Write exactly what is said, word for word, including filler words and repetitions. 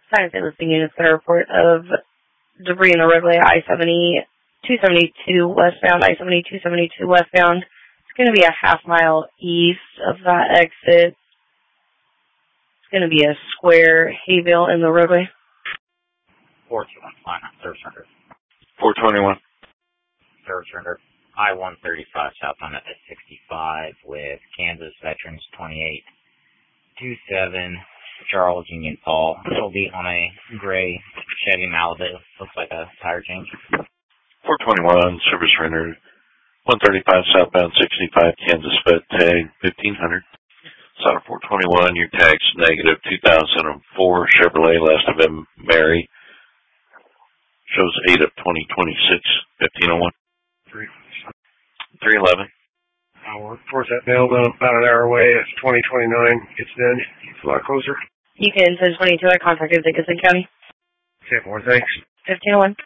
Science and listing units that are report of debris in the roadway, I seventy, two seventy-two westbound, I seventy, two seventy-two westbound. It's going to be a half mile east of that exit. It's going to be a square hayville in the roadway. four two one, line on service rendered. four twenty-one. Service rendered. I one thirty-five southbound at sixty-five with Kansas Veterans twenty-eight twenty-seven. Charles Union Paul. It'll be on a gray Chevy Malibu. Looks like a tire change. four twenty-one, service rendered. one thirty-five southbound sixty-five, Kansas Fed tag fifteen hundred. Solid four twenty-one, your tag's negative two thousand four Chevrolet, last of them Mary. Shows eight of twenty twenty-six, fifteen oh one. three eleven. I'll work towards that mail about an hour away. It's twenty twenty-nine. It's then. It's a lot closer. You can send twenty-two. I contacted Dickinson County. Okay, more thanks. fifteen oh one.